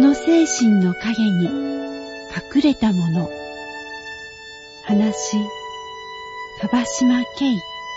の精神の影に隠れたもの。話、樺島慶。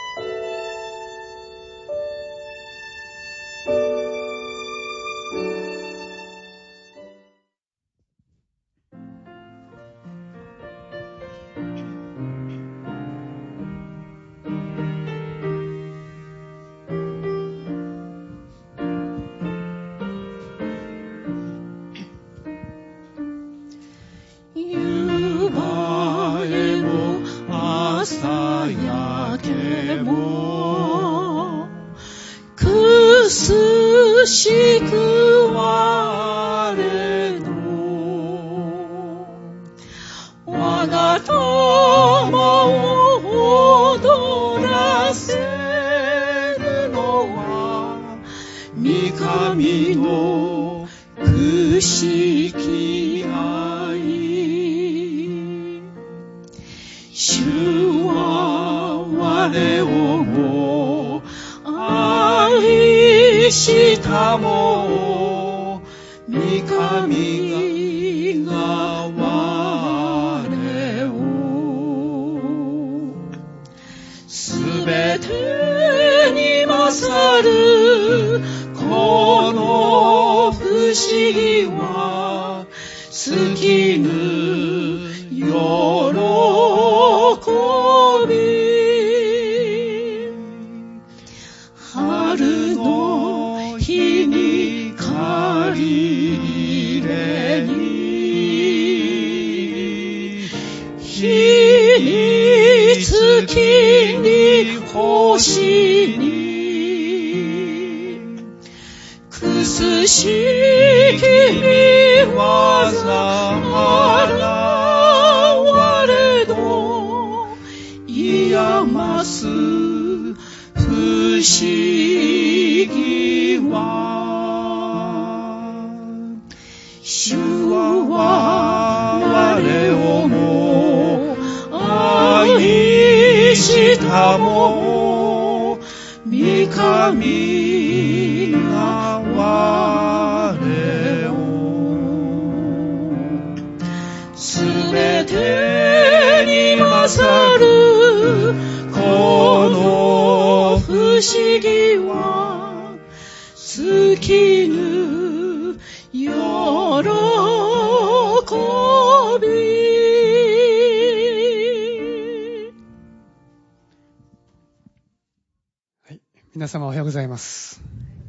皆様おはようございます。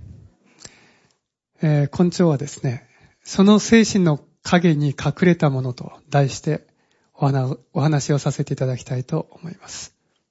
今朝はですね、その精神の影に隠れたものと題してお話をさせていただきたいと思います。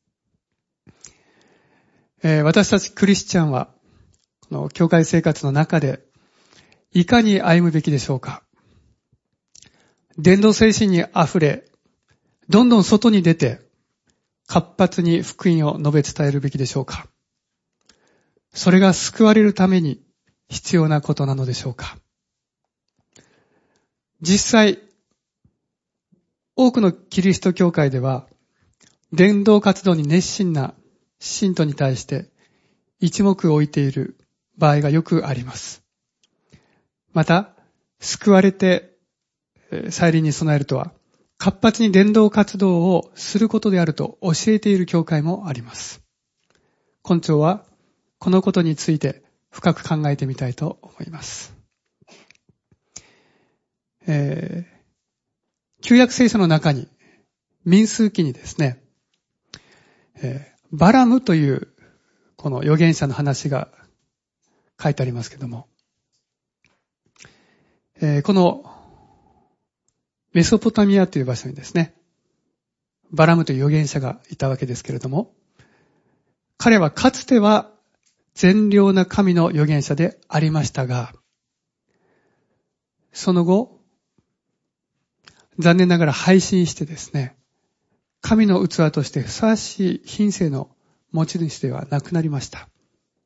私たちクリスチャンはこの教会生活の中でいかに歩むべきでしょうか。伝道精神にあふれ、どんどん外に出て活発に福音を述べ伝えるべきでしょうか。それが救われるために必要なことなのでしょうか。実際、多くのキリスト教会では、伝道活動に熱心な信徒に対して一目置いている場合がよくあります。また、救われて再臨に備えるとは、活発に伝道活動をすることであると教えている教会もあります。今朝は、このことについて深く考えてみたいと思います。旧約聖書の中に民数記にですね、バラムというこの預言者の話が書いてありますけども、このメソポタミアという場所にですね、バラムという預言者がいたわけですけれども、彼はかつては善良な神の預言者でありましたが、その後、残念ながら背信してですね、神の器としてふさわしい品性の持ち主ではなくなりました。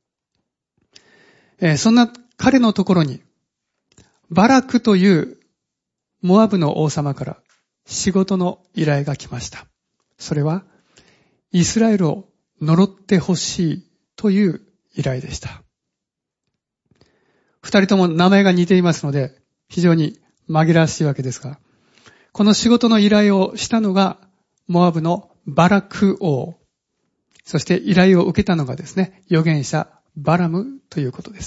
そんな彼のところに、バラクというモアブの王様から仕事の依頼が来ました。それは、イスラエルを呪ってほしいという依頼でした。二人とも名前が似ていますので、 非常に紛らわしいわけですが、この仕事の依頼をしたのがモアブのバラク王、そして依頼を受けたのがですね、預言者バラムということです。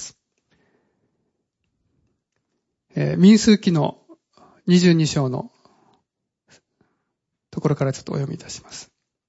民数記の22章のところからちょっとお読みいたします。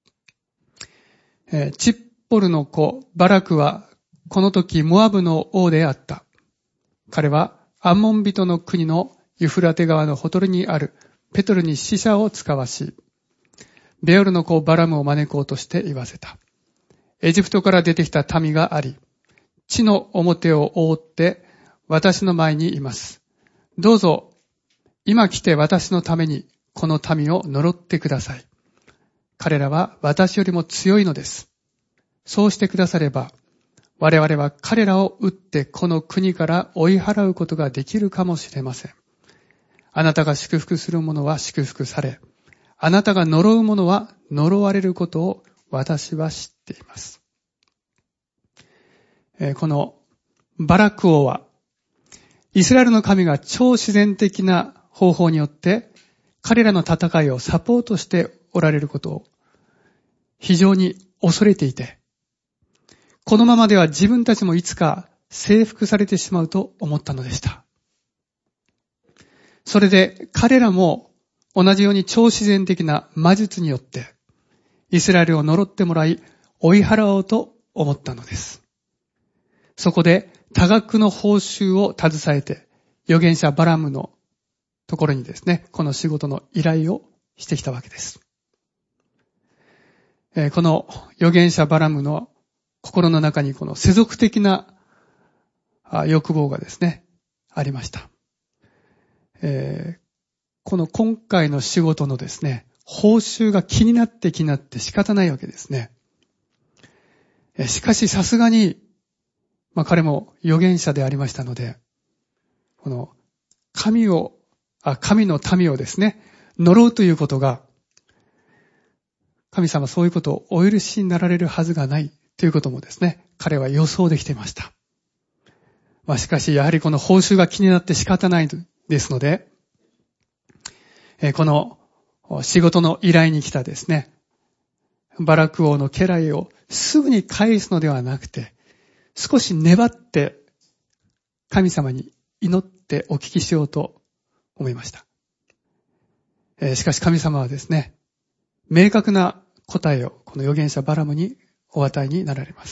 チッポルの子バラクはこの時モアブの王であった。彼はアンモン人の国のユフラテ川のほとりにあるペトルに使者を使わし、ベオルの子バラムを招こうとして言わせた。エジプトから出てきた民があり、地の表を覆って私の前にいます。どうぞ今来て私のためにこの民を呪ってください。彼らは私よりも強いのです。そうしてくだされば、我々は彼らを撃ってこの国から追い払うことができるかもしれません。あなたが祝福する者は祝福され、あなたが呪う者は呪われることを私は知っています。このバラク王は、イスラエルの神が超自然的な方法によって彼らの戦いをサポートしておられることを非常に恐れていて、このままでは自分たちもいつか征服されてしまうと思ったのでした。それで彼らも同じように超自然的な魔術によってイスラエルを呪ってもらい追い払おうと思ったのです。そこで多額の報酬を携えて預言者バラムのところにですね、この仕事の依頼をしてきたわけです。この預言者バラムの心の中にこの世俗的な欲望がですね、ありました。この今回の仕事のですね、報酬が気になって仕方ないわけですね。しかしさすがに、彼も預言者でありましたので、この神の民をですね、呪うということが、神様そういうことをお許しになられるはずがないということもですね、彼は予想できていました。しかしやはりこの報酬が気になって仕方ないですので、この仕事の依頼に来たですね、バラク王の家来をすぐに返すのではなくて、少し粘って神様に祈ってお聞きしようと思いました。しかし神様はですね、明確な答えをこの預言者バラムにお与えになられます。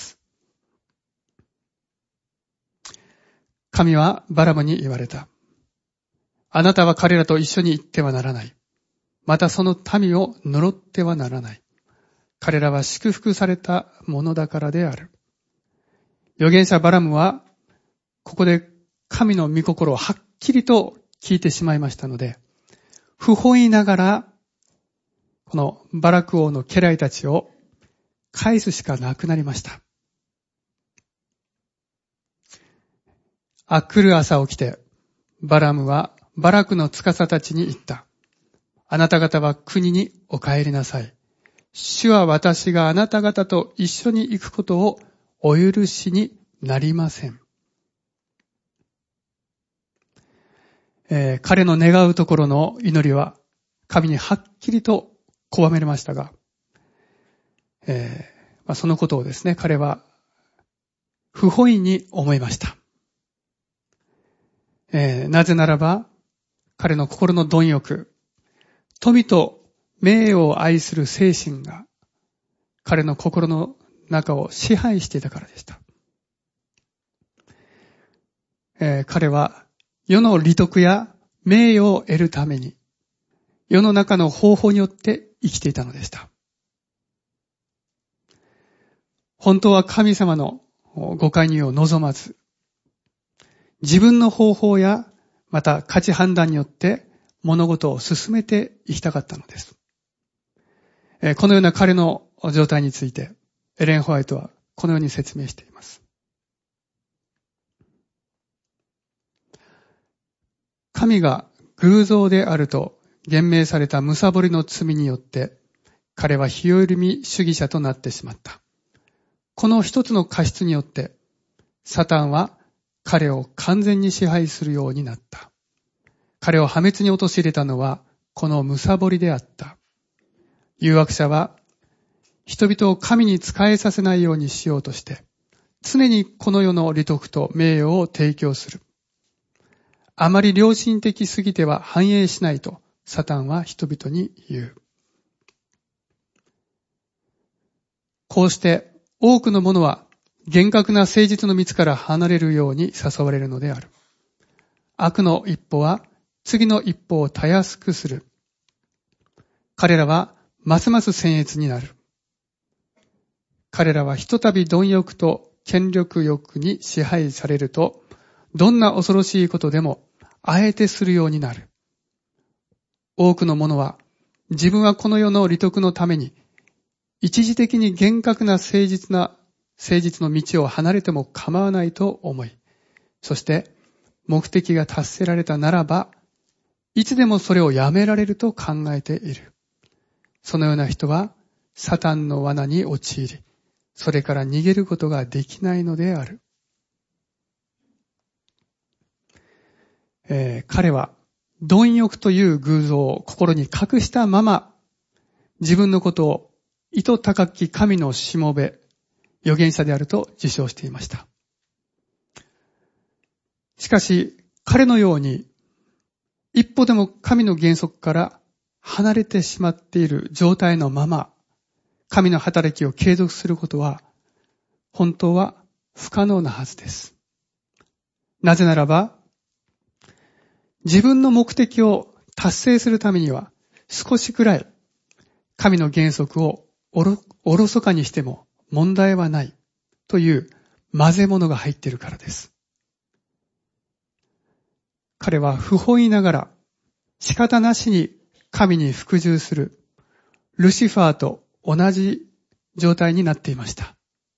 神はバラムに言われた。あなたは彼らと一緒に行ってはならない。またその民を呪ってはならない。彼らは祝福されたものだからである。預言者バラムは、ここで神の御心をはっきりと聞いてしまいましたので、不本意ながら、このバラク王の家来たちを返すしかなくなりました。明くる朝起きて、バラムはバラクの司たちに言った。あなた方は国にお帰りなさい。主は私があなた方と一緒に行くことをお許しになりません。彼の願うところの祈りは神にはっきりと拒めましたが、そのことをですね、彼は不本意に思いました。なぜならば、彼の心の貪欲、富と名誉を愛する精神が彼の心の中を支配していたからでした。彼は世の利得や名誉を得るために世の中の方法によって生きていたのでした。本当は神様のご介入を望まず、自分の方法やまた価値判断によって物事を進めていきたかったのです。このような彼の状態についてエレン・ホワイトはこのように説明しています。神が偶像であると言明された貪りの罪によって彼は日和見主義者となってしまった。この一つの過失によってサタンは彼を完全に支配するようになった。 彼を破滅に陥れたのはこの貪りであった。誘惑者は人々を神に仕えさせないようにしようとして、常にこの世の利得と名誉を提供する。あまり良心的すぎては繁栄しないとサタンは人々に言う。こうして多くの者は厳格な誠実の道から離れるように誘われるのである。悪の一歩は次の一歩をたやすくする。彼らはますます僭越になる。彼らはひとたび貪欲と権力欲に支配されると、どんな恐ろしいことでもあえてするようになる。多くの者は自分はこの世の利得のために一時的に厳格な誠実の道を離れても構わないと思い、そして目的が達せられたならば、いつでもそれをやめられると考えている。そのような人はサタンの罠に陥り、それから逃げることができないのである。彼は貪欲という偶像を心に隠したまま、自分のことを意図高き神のしもべ、預言者であると自称していました。しかし、彼のように、一歩でも神の原則から離れてしまっている状態のまま、神の働きを継続することは、本当は不可能なはずです。なぜならば、自分の目的を達成するためには、少しくらい神の原則をおろそかにしても問題はないという混ぜ物が入っているからです。彼は不本意ながら仕方なしに神に服従するルシファーと同じ状態になっていました。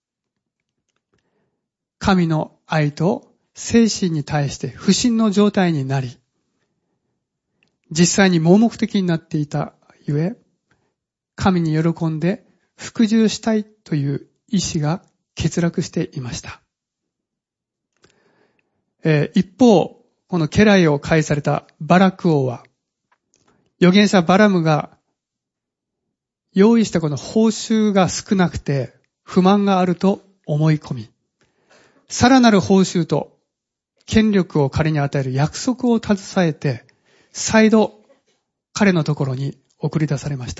神の愛と精神に対して不信の状態になり、実際に盲目的になっていたゆえ、神に喜んで服従したいという意志が欠落していました。一方、この家来を介されたバラク王は、預言者バラムが用意したこの報酬が少なくて不満があると思い込み、さらなる報酬と権力を彼に与える約束を携えて、再度彼のところに送り出されました。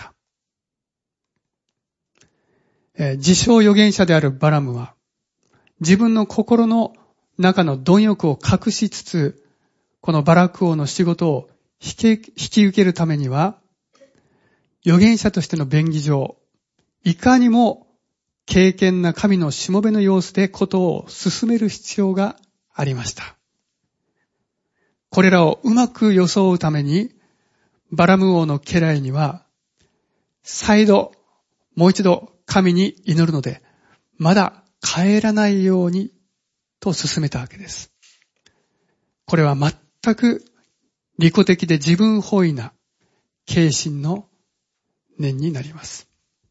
自称預言者であるバラムは、自分の心の中の貪欲を隠しつつ、このバラク王の仕事を引き受けるためには、預言者としての便宜上、いかにも敬虔な神のしもべの様子でことを進める必要がありました。これらをうまく装うために、バラム王の家来には、再度、もう一度神に祈るので、まだ帰らないようにと進めたわけです。これは全く利己的で自分本位な敬信の念になります。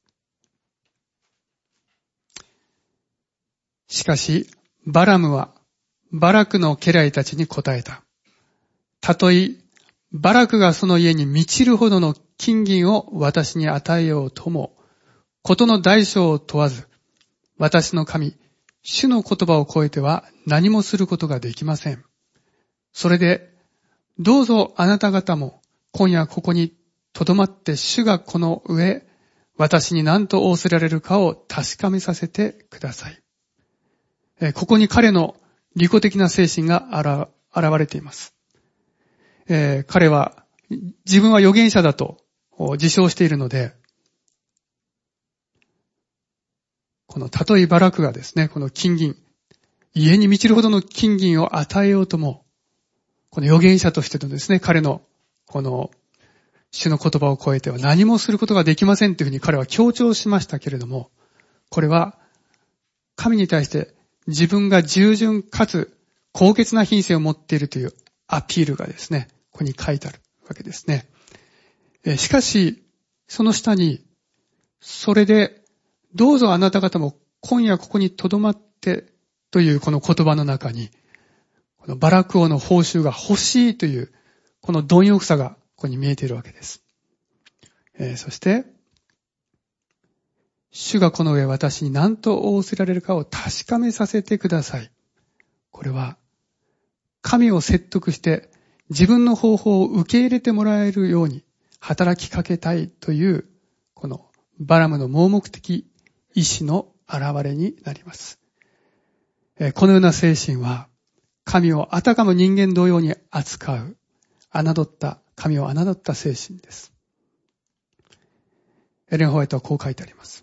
しかし、バラムはバラクの家来たちに答えた。たとえバラクがその家に満ちるほどの金銀を私に与えようとも、ことの大小を問わず、私の神、主の言葉を超えては何もすることができません。それで、どうぞあなた方も今夜ここに留まって主がこの上、私に何と仰せられるかを確かめさせてください。ここに彼の利己的な精神が現れています。彼は自分は預言者だと自称しているので、このたとえバラクがですね、この金銀、家に満ちるほどの金銀を与えようとも、この預言者としてのですね、彼のこの主の言葉を超えては何もすることができませんというふうに彼は強調しましたけれども、これは神に対して自分が従順かつ高潔な品性を持っているというアピールがですね、ここに書いてあるわけですね。しかし、その下に、それで、どうぞあなた方も今夜ここに留まってというこの言葉の中に、このバラク王の報酬が欲しいというこの貪欲さがここに見えているわけです。そして、主がこの上私に何と仰せられるかを確かめさせてください。これは、神を説得して自分の方法を受け入れてもらえるように働きかけたいという、このバラムの盲目的意志の現れになります。このような精神は、神をあたかも人間同様に扱う、神を侮った精神です。エレン・ホワイトはこう書いてあります。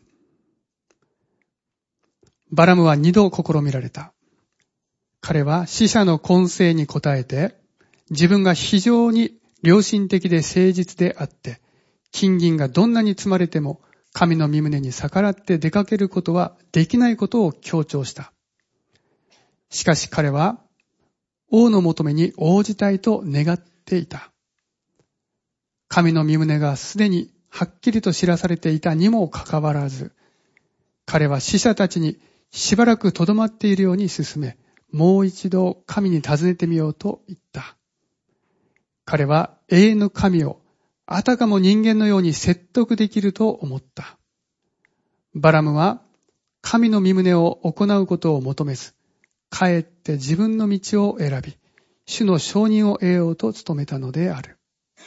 バラムは2度試みられた。彼は死者の懇請に応えて、自分が非常に良心的で誠実であって、金銀がどんなに積まれても、神の御胸に逆らって出かけることはできないことを強調した。しかし彼は、王の求めに応じたいと願っていた。神の御胸がすでにはっきりと知らされていたにもかかわらず、彼は死者たちにしばらく留まっているように進め、もう一度神に尋ねてみようと言った。彼は永遠の神をあたかも人間のように説得できると思った。バラムは神の御胸を行うことを求めず、かえって自分の道を選び、主の承認を得ようと努めたのである。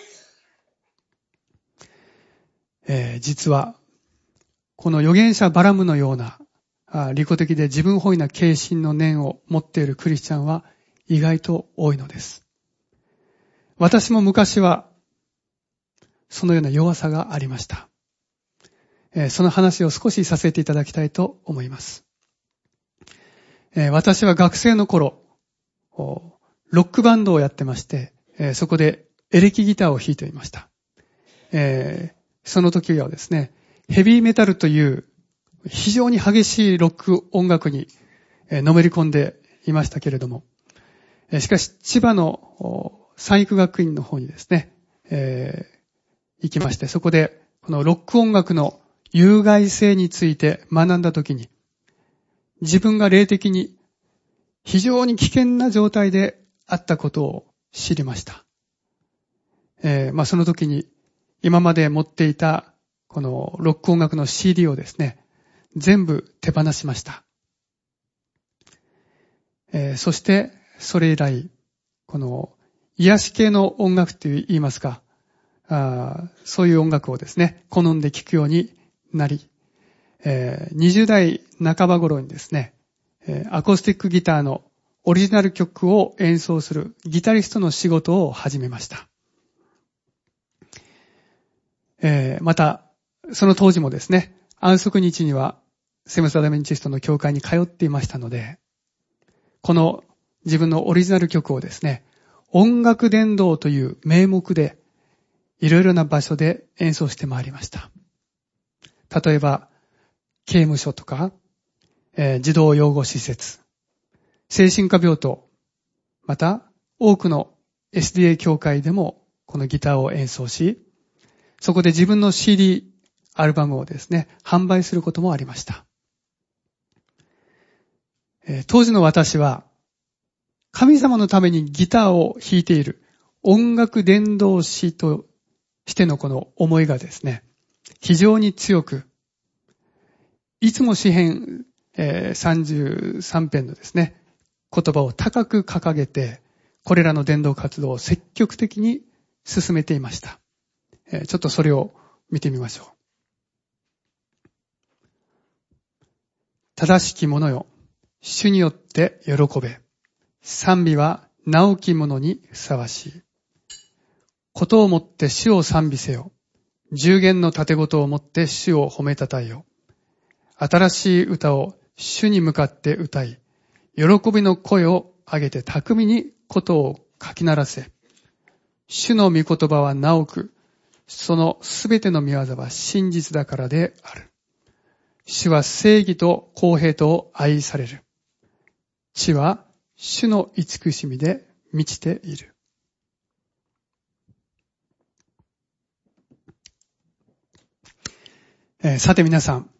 実は、この預言者バラムのような利己的で自分本位な献身の念を持っているクリスチャンは意外と多いのです。私も昔はそのような弱さがありました。その話を少しさせていただきたいと思います。私は学生の頃、ロックバンドをやってまして、そこでエレキギターを弾いていました。その時はですね、ヘビーメタルという非常に激しいロック音楽にのめり込んでいましたけれども、しかし千葉の三育学院の方にですね、行きまして、そこでこのロック音楽の有害性について学んだ時に、自分が霊的に非常に危険な状態であったことを知りました。その時に今まで持っていたこのロック音楽の CD をですね、全部手放しました。そしてそれ以来、この癒し系の音楽と言いますか、そういう音楽をですね、好んで聴くようになり、20代半ば頃にですね、アコースティックギターのオリジナル曲を演奏するギタリストの仕事を始めました。また、その当時もですね、安息日にはセブンス・アドベンチストの教会に通っていましたので、この自分のオリジナル曲をですね、音楽伝道という名目でいろいろな場所で演奏してまいりました。例えば、刑務所とか、児童養護施設、精神科病棟、また多くの SDA 教会でもこのギターを演奏し、そこで自分の CD アルバムをですね、販売することもありました。当時の私は、神様のためにギターを弾いている音楽伝道師としてのこの思いがですね、非常に強く、いつも詩編33編のですね、言葉を高く掲げて、これらの伝道活動を積極的に進めていました。ちょっとそれを見てみましょう。正しき者よ、主によって喜べ。賛美は直き者にふさわしい。ことをもって主を賛美せよ。十言の盾事をもって主を褒めたたえよ。新しい歌を主に向かって歌い、喜びの声を上げて巧みにことを書き鳴らせ。主の御言葉は直く、そのすべての御業は真実だからである。主は正義と公平と愛される。地は主の慈しみで満ちている。さて皆さん、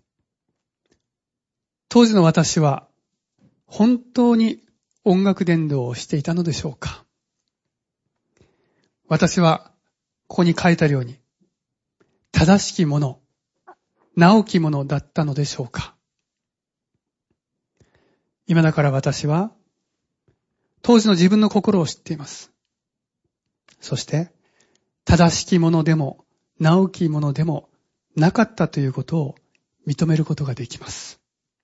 当時の私は本当に音楽伝道をしていたのでしょうか？ 私はここに書いてあるように、正しきもの、直きものだったのでしょうか。今だから私は、当時の自分の心を知っています。そして、正しきものでも、直きものでもなかったということを認めることができます。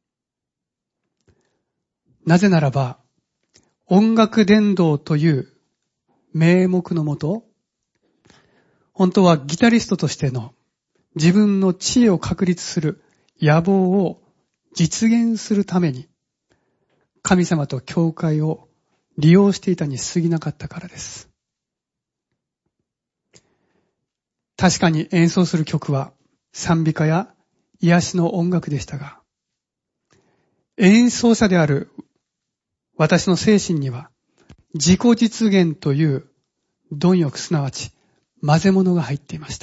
なぜならば、音楽伝道という名目のもと、本当はギタリストとしての自分の地位を確立する野望を実現するために、神様と教会を利用していたに過ぎなかったからです。確かに演奏する曲は賛美歌や癒しの音楽でしたが、演奏者である私の精神には自己実現という貪欲、すなわち混ぜ物が入っていました。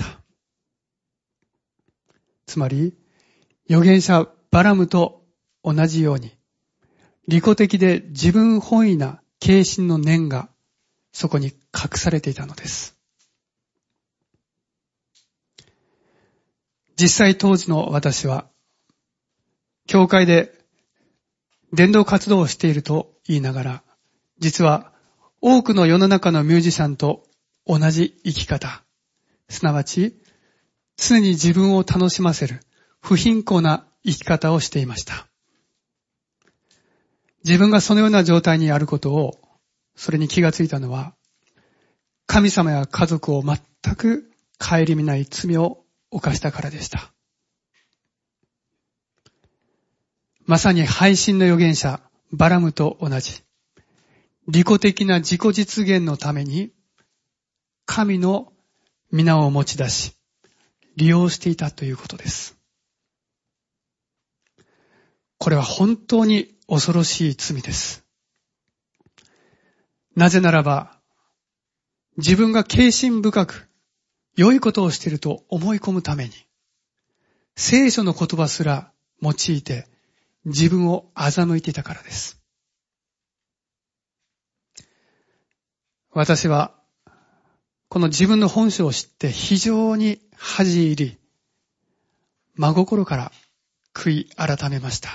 つまり預言者バラムと同じように利己的で自分本位な献身の念がそこに隠されていたのです。実際当時の私は教会で伝道活動をしていると言いながら、実は多くの世の中のミュージシャンと同じ生き方、すなわち常に自分を楽しませる不貧困な生き方をしていました。自分がそのような状態にあることを、それに気がついたのは、神様や家族を全く顧みない罪を犯したからでした。まさに背信の預言者バラムと同じ、利己的な自己実現のために神の皆を持ち出し利用していたということです。これは本当に恐ろしい罪です。なぜならば、自分が敬心深く良いことをしていると思い込むために、聖書の言葉すら用いて自分を欺いていたからです。私はこの自分の本性を知って非常に恥じ入り、真心から悔い改めました。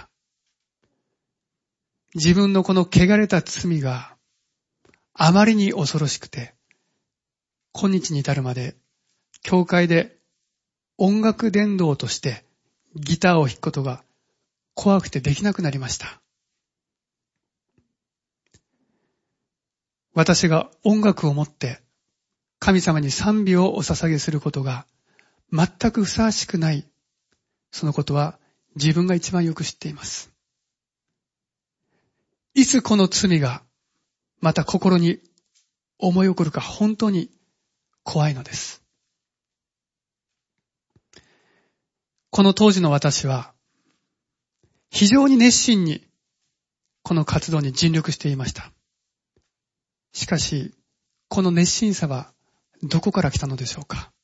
自分のこの汚れた罪があまりに恐ろしくて、今日に至るまで教会で音楽伝道としてギターを弾くことが怖くてできなくなりました。私が音楽をもって神様に賛美をお捧げすることが全くふさわしくない、そのことは自分が一番よく知っています。いつこの罪がまた心に思い起こるか本当に怖いのです。この当時の私は非常に熱心にこの活動に尽力していました。しかし、この熱心さはどこから来たのでしょうか。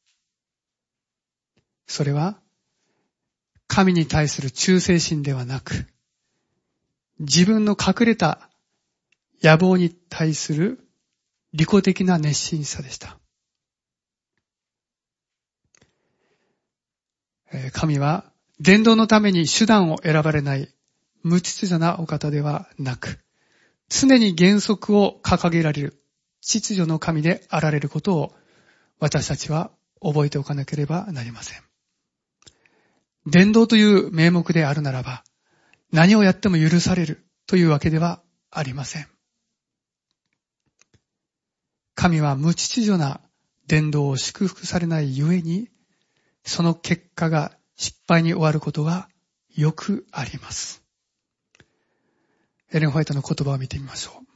それは神に対する忠誠心ではなく、自分の隠れた野望に対する利己的な熱心さでした。神は伝道のために手段を選ばれない無秩序なお方ではなく、常に原則を掲げられる秩序の神であられることを私たちは覚えておかなければなりません。伝道という名目であるならば、何をやっても許されるというわけではありません。神は無秩序な伝道を祝福されないゆえに、その結果が失敗に終わることがよくあります。エレン・ホワイトの言葉を見てみましょう。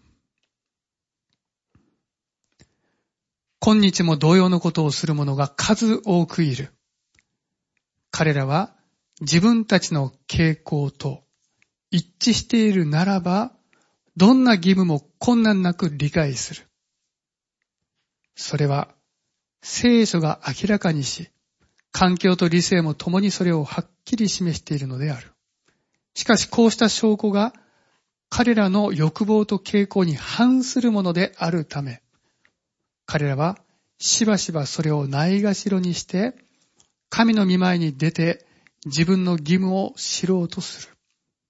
今日も同様のことをする者が数多くいる。彼らは自分たちの傾向と一致しているならば、どんな義務も困難なく理解する。それは聖書が明らかにし、環境と理性も共にそれをはっきり示しているのである。しかしこうした証拠が彼らの欲望と傾向に反するものであるため、彼らはしばしばそれをないがしろにして、神の御前に出て自分の義務を知ろうとする。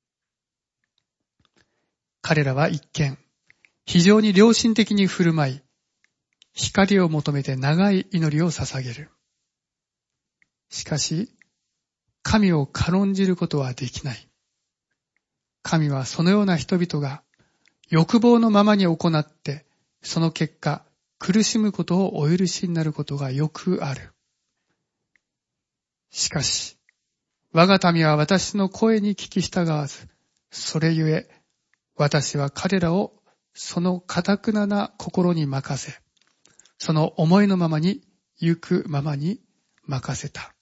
彼らは一見、非常に良心的に振る舞い、光を求めて長い祈りを捧げる。しかし、神を軽んじることはできない。神はそのような人々が欲望のままに行って、その結果、苦しむことをお許しになることがよくある。しかし、我が民は私の声に聞き従わず、それゆえ、私は彼らをその堅なな心に任せ、その思いのままに行くままに任せた。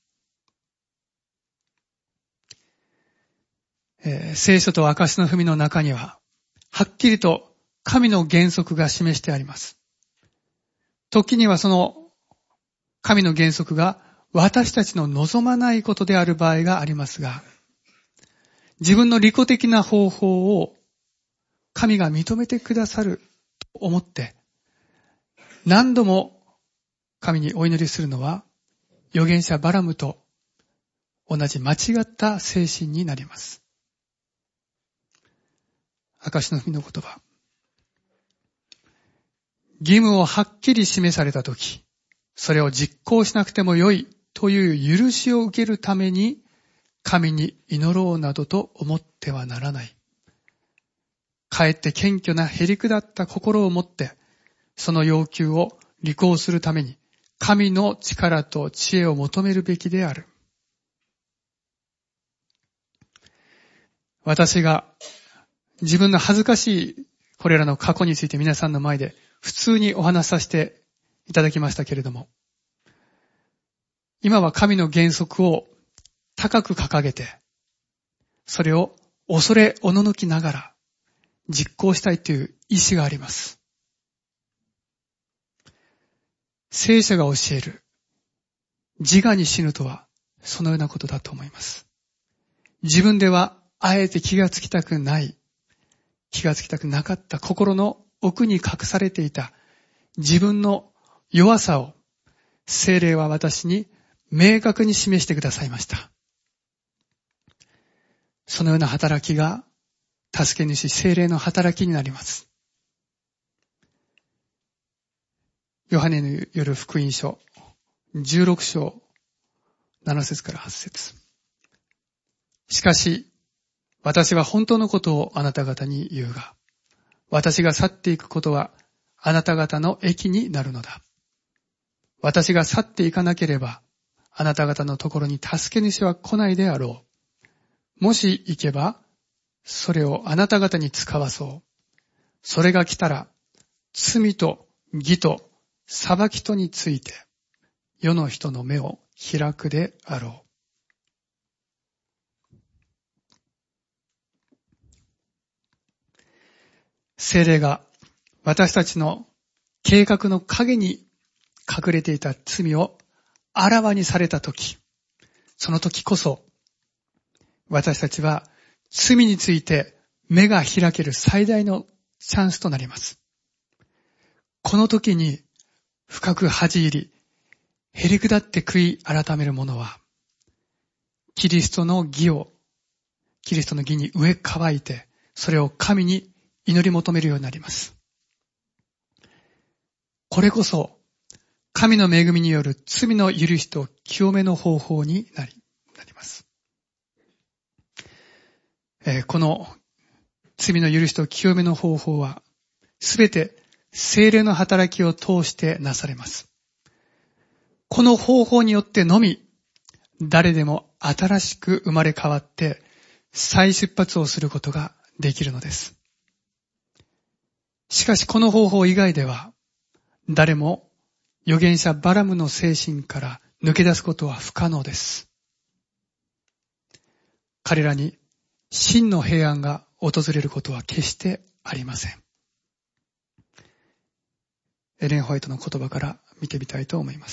聖書と証の文の中には、はっきりと神の原則が示してあります。時にはその神の原則が私たちの望まないことである場合がありますが、自分の利己的な方法を神が認めてくださると思って、何度も神にお祈りするのは、預言者バラムと同じ間違った精神になります。証の文の言葉。義務をはっきり示されたとき、それを実行しなくてもよいという許しを受けるために、神に祈ろうなどと思ってはならない。かえって謙虚なへりくだった心を持って、その要求を履行するために、神の力と知恵を求めるべきである。私が自分の恥ずかしいこれらの過去について皆さんの前で普通にお話しさせていただきましたけれども、今は神の原則を高く掲げて、それを恐れおののきながら実行したいという意志があります。聖書が教える自我に死ぬとはそのようなことだと思います。自分ではあえて気がつきたくなかった心の奥に隠されていた自分の弱さを聖霊は私に明確に示してくださいました。そのような働きが助け主聖霊の働きになります。ヨハネによる福音書16章7節から8節。しかし私は本当のことをあなた方に言うが、私が去っていくことはあなた方の益になるのだ。私が去っていかなければ、あなた方のところに助け主は来ないであろう。もし行けば、それをあなた方に使わそう。それが来たら、罪と義と裁きとについて、世の人の目を開くであろう。聖霊が私たちの計画の陰に隠れていた罪をあらわにされたとき、その時こそ私たちは罪について目が開ける最大のチャンスとなります。この時に深く恥じ入り、へりくだって悔い改める者は、キリストの義に植え乾いて、それを神に祈り求めるようになります。これこそ、神の恵みによる罪の許しと清めの方法になります。この罪の許しと清めの方法は、すべて聖霊の働きを通してなされます。この方法によってのみ、誰でも新しく生まれ変わって再出発をすることができるのです。しかしこの方法以外では、誰も預言者バラムの精神から抜け出すことは不可能です。彼らに真の平安が訪れることは決してありません。エレン・ホワイトの言葉から見てみたいと思います。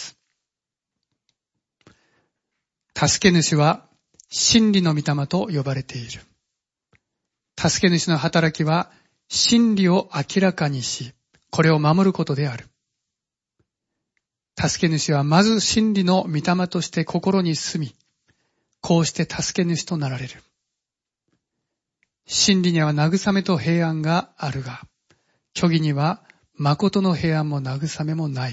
助け主は真理の御霊と呼ばれている。助け主の働きは真理を明らかにし、これを守ることである。 助け主はまず真理の御霊として心に住み、こうして助け主となられる。真理には慰めと平安があるが、虚偽には誠の平安も慰めもない。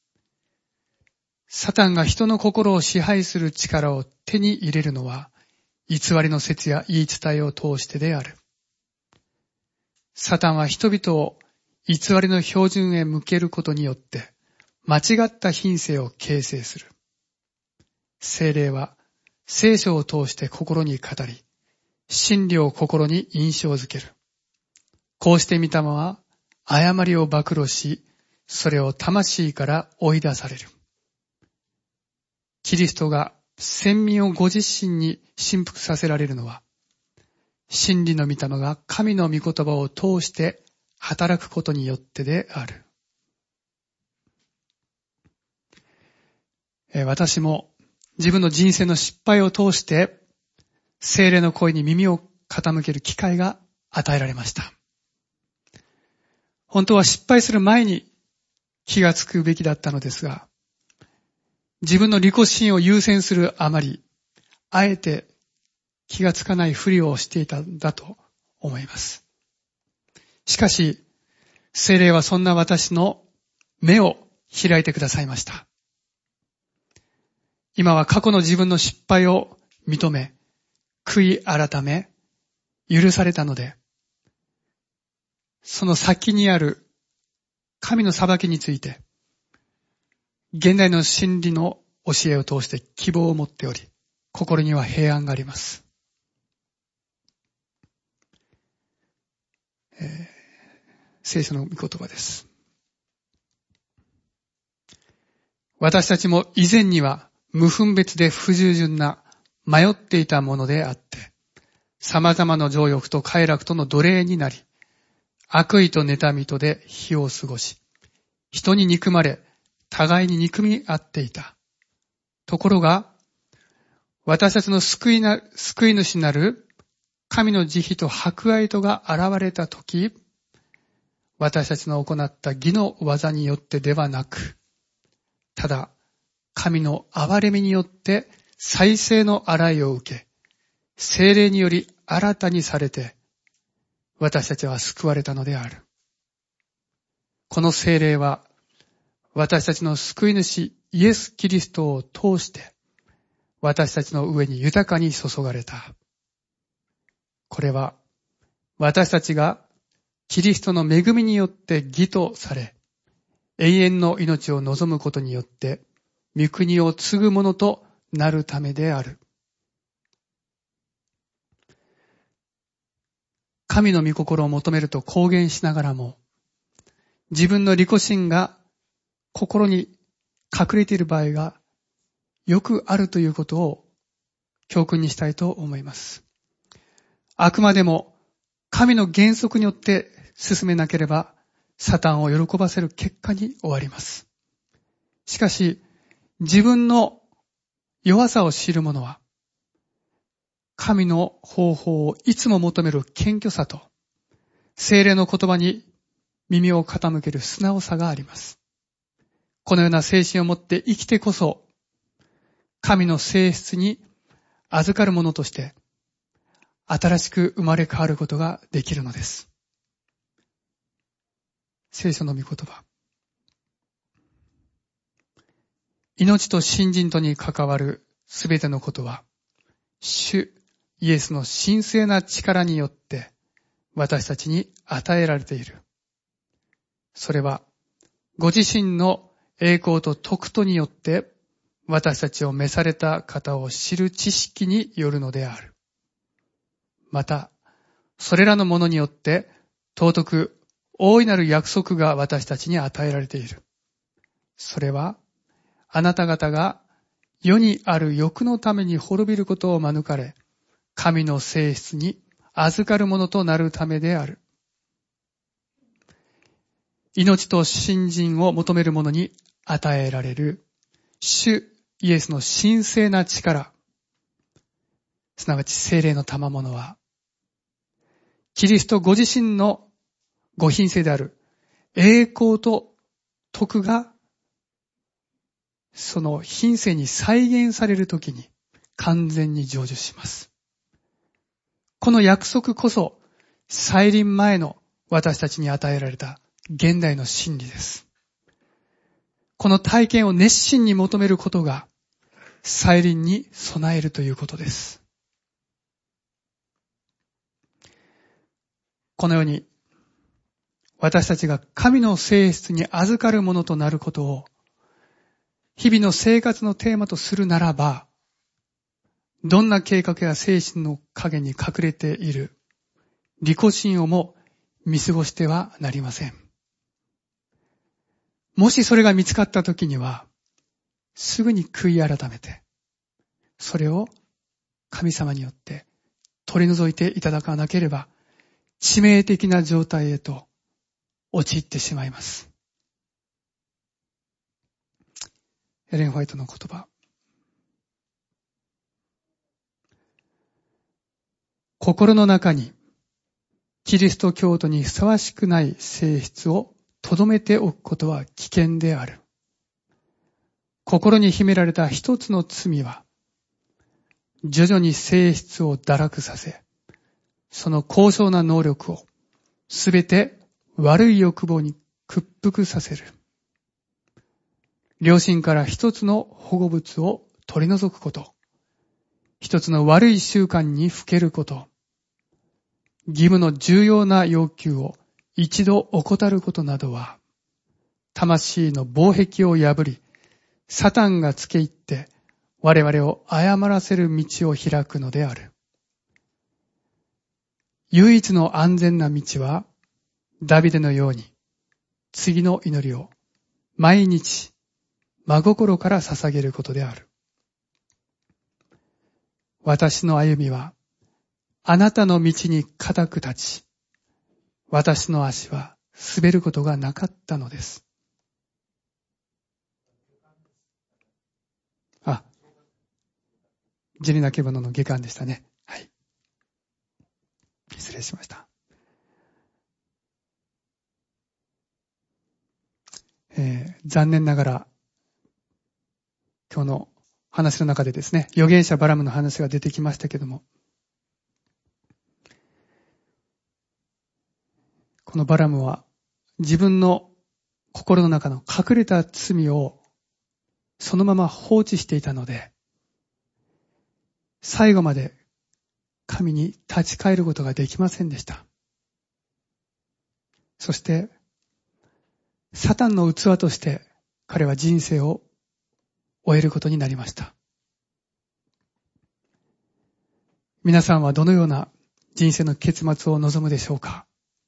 サタンが人の心を支配する力を手に入れるのは、偽りの説や言い伝えを通してである。サタンは人々を偽りの標準へ向けることによって、間違った品性を形成する。聖霊は聖書を通して心に語り、真理を心に印象づける。こうして御霊は誤りを暴露し、それを魂から追い出される。キリストが先民をご自身に振幅させられるのは、真理の御霊が神の御言葉を通して働くことによってである。私も自分の人生の失敗を通して聖霊の声に耳を傾ける機会が与えられました。本当は失敗する前に気がつくべきだったのですが、自分の利己心を優先するあまり、あえて気がつかないふりをしていたんだと思います。しかし、聖霊はそんな私の目を開いてくださいました。今は過去の自分の失敗を認め、悔い改め、許されたので、その先にある神の裁きについて、現代の真理の教えを通して希望を持っており、心には平安があります。聖書の御言葉です。私たちも以前には無分別で不従順な迷っていたものであって、様々な情欲と快楽との奴隷になり、悪意と妬みとで日を過ごし、人に憎まれ、互いに憎み合っていた。ところが、私たちの救い主なる神の慈悲と博愛とが現れたとき、私たちの行った義の技によってではなく、ただ、神の憐れみによって再生の洗いを受け、聖霊により新たにされて、私たちは救われたのである。この聖霊は、私たちの救い主イエス・キリストを通して、私たちの上に豊かに注がれた。これは、私たちがキリストの恵みによって義とされ、永遠の命を望むことによって、御国を継ぐものとなるためである。神の御心を求めると公言しながらも、自分の利己心が心に隠れている場合がよくあるということを教訓にしたいと思います。あくまでも神の原則によって進めなければサタンを喜ばせる結果に終わります。しかし自分の弱さを知る者は神の方法をいつも求める謙虚さと聖霊の言葉に耳を傾ける素直さがあります。このような精神を持って生きてこそ神の性質に預かる者として新しく生まれ変わることができるのです。聖書の御言葉。命と信心とに関わるすべてのことは、主イエスの神聖な力によって私たちに与えられている。それは、ご自身の栄光と徳とによって私たちを召された方を知る知識によるのである。また、それらのものによって尊く大いなる約束が私たちに与えられている。それは、あなた方が世にある欲のために滅びることを免れ、神の性質に預かるものとなるためである。命と信心を求める者に与えられる主イエスの神聖な力、すなわち聖霊の賜物は、キリストご自身のご品性である栄光と徳がその品性に再現されるときに完全に成就します。この約束こそ再臨前の私たちに与えられた現代の真理です。この体験を熱心に求めることが再臨に備えるということです。このように私たちが神の性質に預かるものとなることを日々の生活のテーマとするならば、どんな計画や精神の影に隠れている利己心をも見過ごしてはなりません。もしそれが見つかったときには、すぐに悔い改めて、それを神様によって取り除いていただかなければ、致命的な状態へと陥ってしまいます。エレン・ホワイトの言葉。心の中にキリスト教徒にふさわしくない性質を留めておくことは危険である。心に秘められた一つの罪は、徐々に性質を堕落させ、その高尚な能力をすべて悪い欲望に屈服させる。良心から一つの保護物を取り除くこと、一つの悪い習慣にふけること、義務の重要な要求を一度怠ることなどは、魂の防壁を破り、サタンがつけ入って我々を誤らせる道を開くのである。唯一の安全な道は、ダビデのように次の祈りを毎日真心から捧げることである。私の歩みはあなたの道に固く立ち、私の足は滑ることがなかったのです。ジェリナケバノの下巻でしたね。はい。失礼しました。残念ながら、今日の話の中でですね、預言者バラムの話が出てきましたけども、このバラムは自分の心の中の隠れた罪をそのまま放置していたので、最後まで神に立ち返ることができませんでした。そして、サタンの器として彼は人生を終えることになりました。皆さんはどのような人生の結末を望むでしょうか？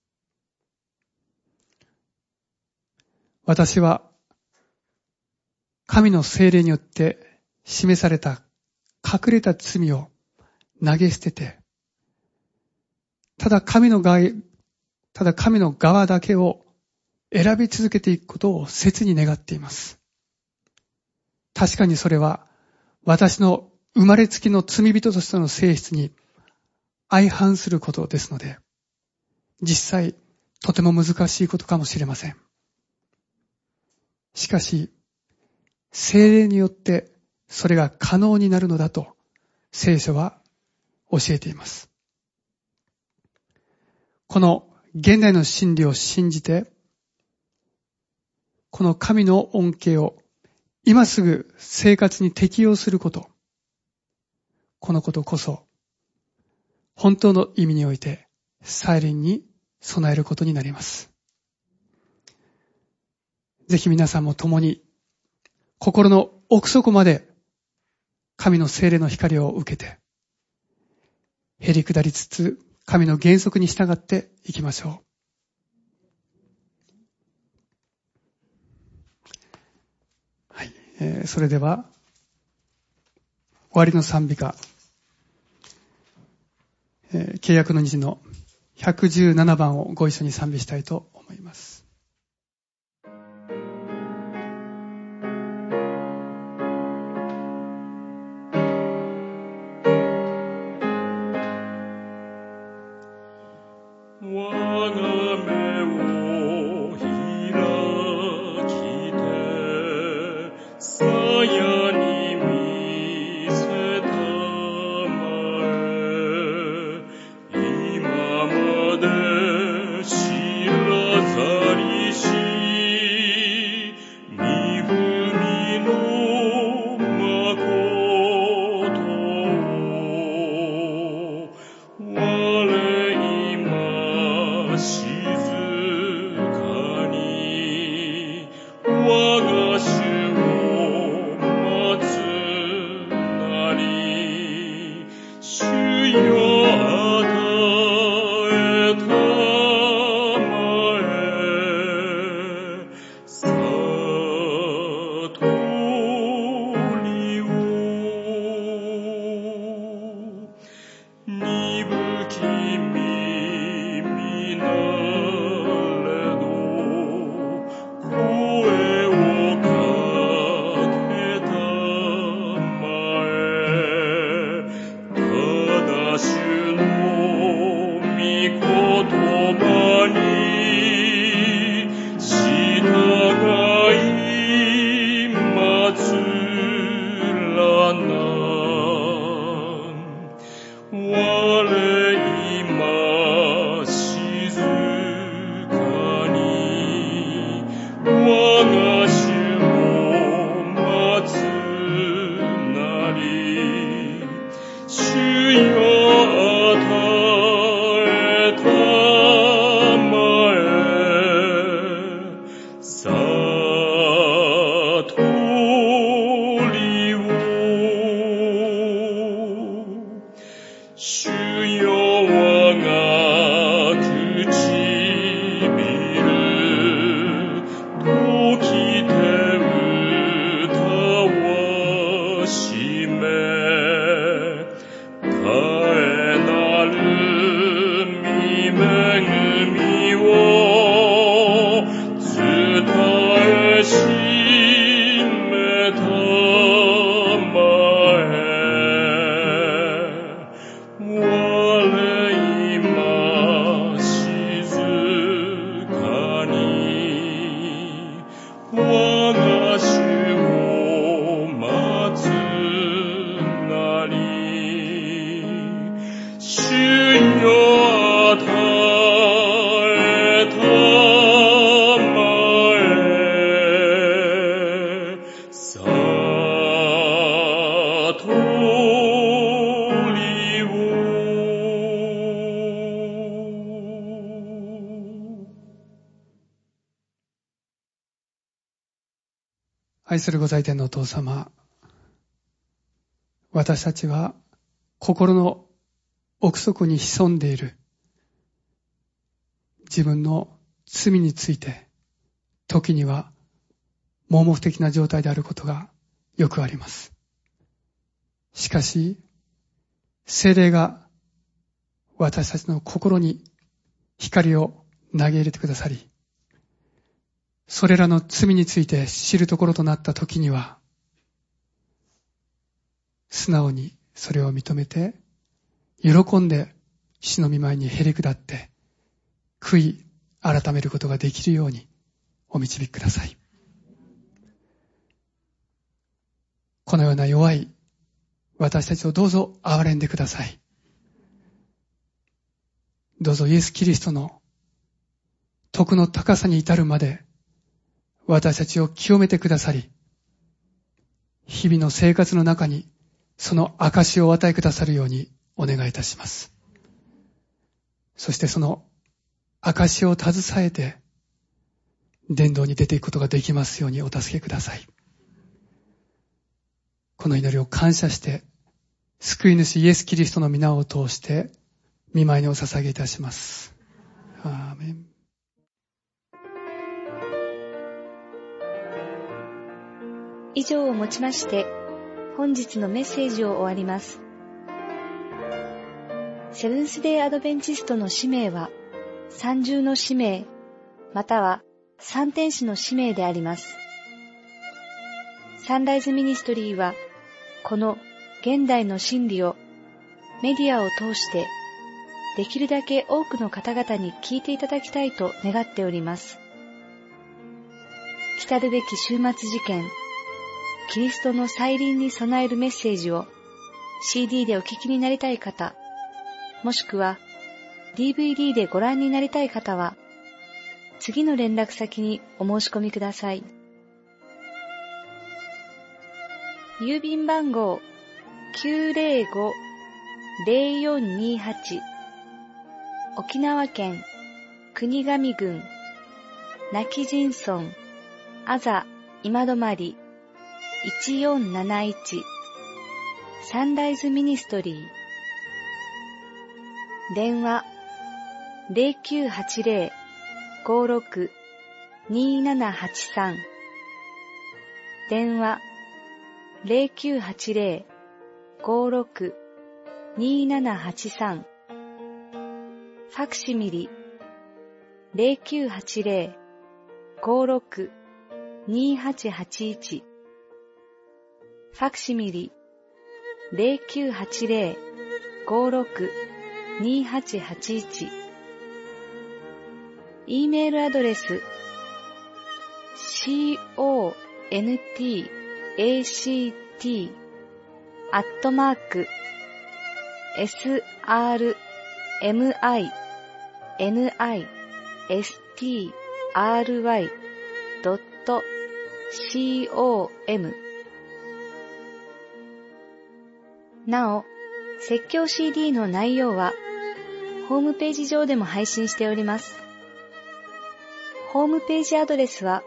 私は神の聖霊によって示された隠れた罪を投げ捨てて、ただ神の側だけを選び続けていくことを切に願っています。確かにそれは私の生まれつきの罪人としての性質に相反することですので、実際とても難しいことかもしれません。しかし、聖霊によってそれが可能になるのだと聖書は教えています。この現代の真理を信じて、この神の恩恵を今すぐ生活に適用すること、このことこそ本当の意味において再臨に備えることになります。ぜひ皆さんも共に心の奥底まで神の聖霊の光を受けて、へりくだりつつ神の原則に従っていきましょう。はい、それでは終わりの賛美歌、契約の虹の117番をご一緒に賛美したいと思います。 我が目を開きて愛するご在天のお父様、私たちは心の奥底に潜んでいる自分の罪について、時には盲目的な状態であることがよくあります。しかし、聖霊が私たちの心に光を投げ入れてくださり、それらの罪について知るところとなった時には、素直にそれを認めて、喜んで主の御前にへり下って、悔い改めることができるようにお導きください。このような弱い私たちをどうぞ憐れんでください。どうぞイエス・キリストの徳の高さに至るまで私たちを清めてくださり、日々の生活の中にその証をお与えくださるようにお願いいたします。そしてその証を携えて伝道に出ていくことができますようにお助けください。この祈りを感謝して、救い主イエス・キリストの皆を通して御前にお捧げいたします。アーメン。 以上をもちまして本日のメッセージを終わります。セブンスデーアドベンチストの使命は三重の使命または三天使の使命であります。サンライズミニストリーはこの現代の真理をメディアを通してできるだけ多くの方々に聞いていただきたいと願っております。来るべき終末事件、キリストの再臨に備えるメッセージを CD でお聞きになりたい方、もしくは DVD でご覧になりたい方は、次の連絡先にお申し込みください。郵便番号 905-0428 沖縄県国頭郡今帰仁村あざ今泊1471サンライズミニストリー。電話 0980-56-2783 電話 0980-56-2783 ファクシミリ 0980-56-2881 ファクシミリ 0980-56-2881 E メールアドレス srmistry.com なお、説教 CD の内容はホームページ上でも配信しております。ホームページアドレスは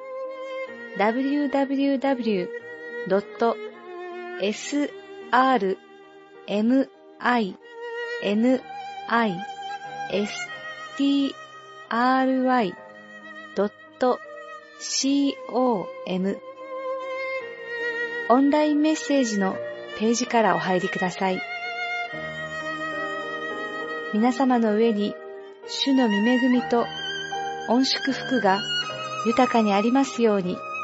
www.srmistry.com オンラインメッセージのページからお入りください。皆様の上に主の御恵みと御祝福が豊かにありますように。